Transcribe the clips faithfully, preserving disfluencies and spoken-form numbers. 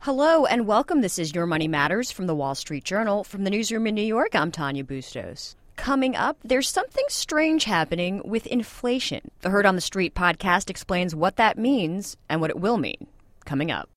Hello and welcome. This is Your Money Matters from the Wall Street Journal. From the newsroom in New York, I'm Tanya Bustos. Coming up, there's something strange happening with inflation. The Heard on the Street podcast explains what that means and what it will mean. Coming up.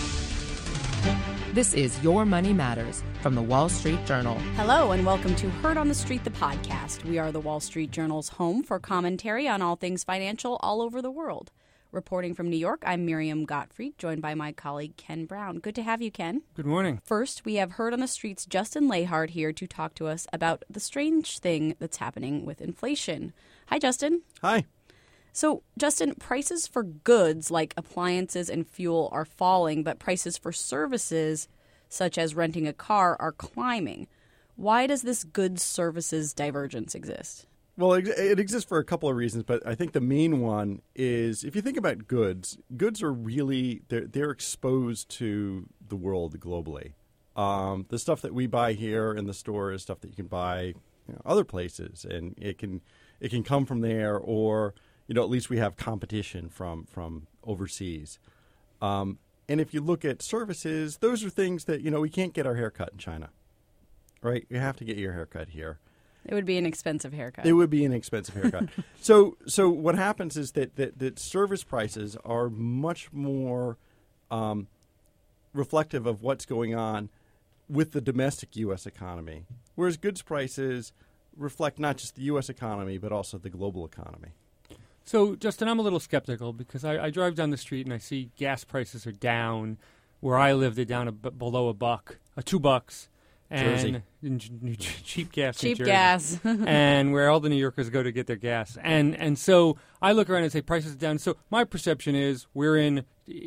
This is Your Money Matters from the Wall Street Journal. Hello and welcome to Heard on the Street, the podcast. We are the Wall Street Journal's home for commentary on all things financial all over the world. Reporting from New York, I'm Miriam Gottfried, joined by my colleague Ken Brown. Good to have you, Ken. Good morning. First, we have Heard on the Street's Justin Lahart here to talk to us about the strange thing that's happening with inflation. Hi, Justin. Hi. So, Justin, prices for goods like appliances and fuel are falling, but prices for services, such as renting a car, are climbing. Why does this goods-services divergence exist? Well, it, it exists for a couple of reasons, but I think the main one is if you think about goods, goods are really they're, they're exposed to the world globally. Um, the stuff that we buy here in the store is stuff that you can buy you know, other places, and it can it can come from there, or you know at least we have competition from from overseas. Um, and if you look at services, those are things that you know we can't get our hair cut in China, right? You have to get your hair cut here. It would be an expensive haircut. It would be an expensive haircut. so so what happens is that, that, that service prices are much more um, reflective of what's going on with the domestic U S economy, whereas goods prices reflect not just the U S economy but also the global economy. So, Justin, I'm a little skeptical because I, I drive down the street and I see gas prices are down. Where I live, they're down a b- below a buck, uh, two bucks. And in, in, cheap gas, cheap New Jersey. gas, and where all the New Yorkers go to get their gas, and and so I look around and say prices are down. So my perception is we're in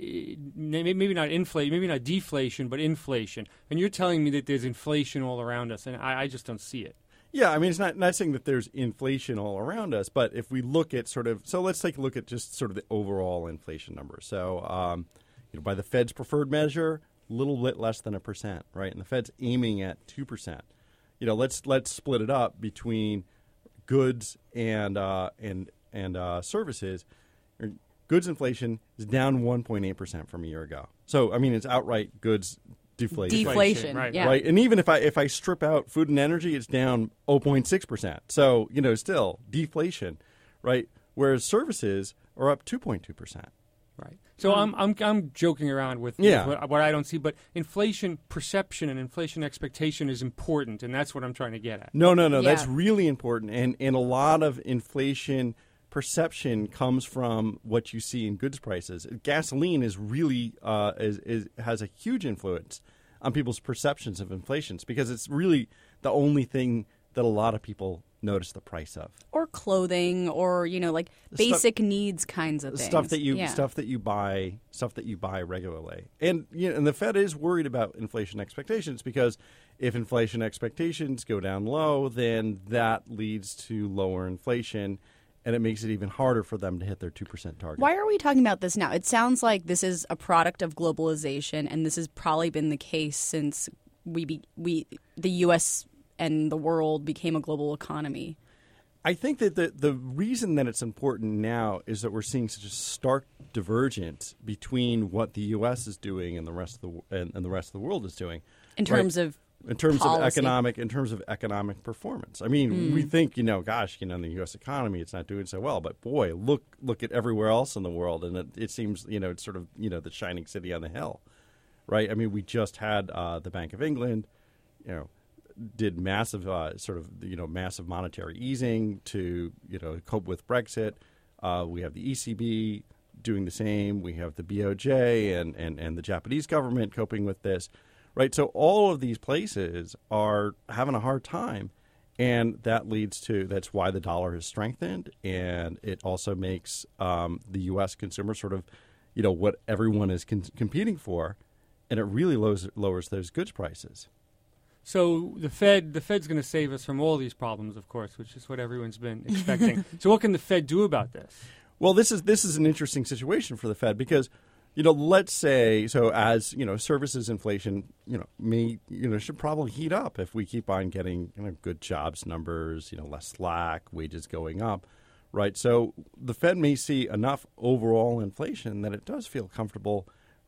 maybe not inflation, maybe not deflation, but inflation. And you're telling me that there's inflation all around us, and I, I just don't see it. Yeah, I mean, it's not not saying that there's inflation all around us, but if we look at sort of, so let's take a look at just sort of the overall inflation numbers. So, um, you know, by the Fed's preferred measure, little bit less than a percent, right? And the Fed's aiming at two percent. You know, let's let's split it up between goods and uh, and and uh, services. Goods inflation is down one point eight percent from a year ago. So, I mean, it's outright goods deflation. Deflation, right? Yeah. Right, and even if I if I strip out food and energy, it's down zero point six percent. So, you know, still deflation, right? Whereas services are up two point two percent. Right. So I'm I'm I'm joking around with, yeah. with what, what I don't see, but inflation perception and inflation expectation is important, and that's what I'm trying to get at. No, no, no. Yeah. That's really important, and and a lot of inflation perception comes from what you see in goods prices. Gasoline is really uh, is, is has a huge influence on people's perceptions of inflations because it's really the only thing that a lot of people notice the price of. Or clothing, or you know, like The basic stuff, needs kinds of things. Stuff that you yeah. stuff that you buy, stuff that you buy regularly. And you know, and the Fed is worried about inflation expectations because if inflation expectations go down low, then that leads to lower inflation, and it makes it even harder for them to hit their two percent target. Why are we talking about this now? It sounds like this is a product of globalization, and this has probably been the case since we be, we the U S and the world became a global economy. I think that the the reason that it's important now is that we're seeing such a stark divergence between what the U S is doing and the rest of the and, and the rest of the world is doing. In terms right? of in terms policy. of economic in terms of economic performance. I mean, Mm. we think, you know, gosh, you know, in the U S economy it's not doing so well, but boy, look look at everywhere else in the world, and it, it seems, you know, it's sort of, you know, the shining city on the hill, right? I mean, we just had uh, the Bank of England, you know, did massive uh, sort of, you know, massive monetary easing to, you know, cope with Brexit. Uh, we have the E C B doing the same. We have the B O J and, and, and the Japanese government coping with this, right? So all of these places are having a hard time, and that leads to, that's why the dollar has strengthened, and it also makes um, the U S consumer sort of, you know, what everyone is con- competing for, and it really lowers, lowers those goods prices. So the Fed, the Fed's going to save us from all these problems, of course, which is what everyone's been expecting. So what can the Fed do about this? Well, this is this is an interesting situation for the Fed because, you know, let's say, so as, you know, services inflation, you know, may, you know, should probably heat up if we keep on getting, you know, good jobs numbers, you know, less slack, wages going up, right? So the Fed may see enough overall inflation that it does feel comfortable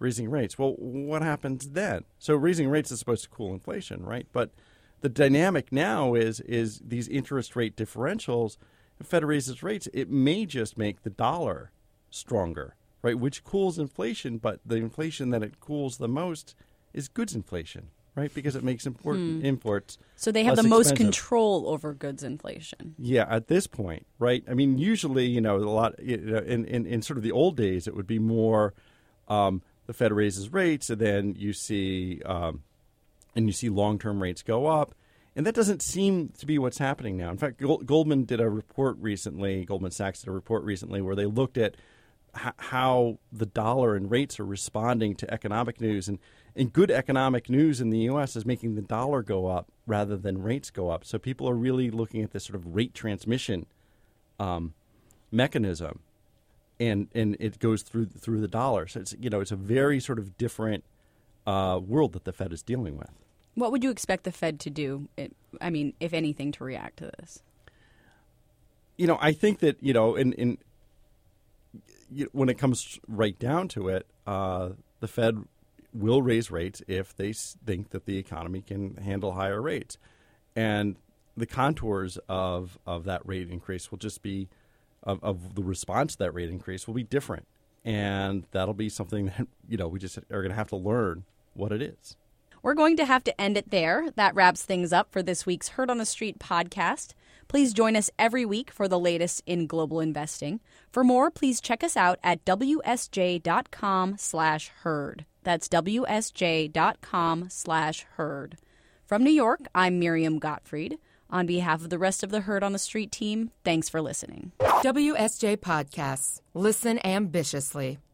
raising rates. Well, what happens then? So raising rates is supposed to cool inflation, right? But the dynamic now is is these interest rate differentials. If the Fed raises rates, it may just make the dollar stronger, right? Which cools inflation, but the inflation that it cools the most is goods inflation, right? Because it makes import, Hmm. imports So they have less the most expensive. control over goods inflation. Yeah, at this point, right? I mean, usually, you know, a lot you know, in, in, in sort of the old days, it would be more um, the Fed raises rates, and then you see um, and you see long-term rates go up, and that doesn't seem to be what's happening now. In fact, Gold- Goldman did a report recently. Goldman Sachs did a report recently where they looked at h- how the dollar and rates are responding to economic news, and and good economic news in the U S is making the dollar go up rather than rates go up. So people are really looking at this sort of rate transmission um, mechanism, and and it goes through through the dollar. So it's you know it's a very sort of different uh, world that the Fed is dealing with. What would you expect the Fed to do, it, I mean, if anything, to react to this? You know, I think that you know, in in you, when it comes right down to it, uh, the Fed will raise rates if they s- think that the economy can handle higher rates, and the contours of of that rate increase will just be of, of the response to that rate increase will be different, and that'll be something that you know we just are going to have to learn what it is. We're going to have to end it there. That wraps things up for this week's Heard on the Street podcast. Please join us every week for the latest in global investing. For more, please check us out at W S J dot com slash herd. That's W S J dot com slash herd. From New York, I'm Miriam Gottfried. On behalf of the rest of the Heard on the Street team, thanks for listening. W S J Podcasts. Listen ambitiously.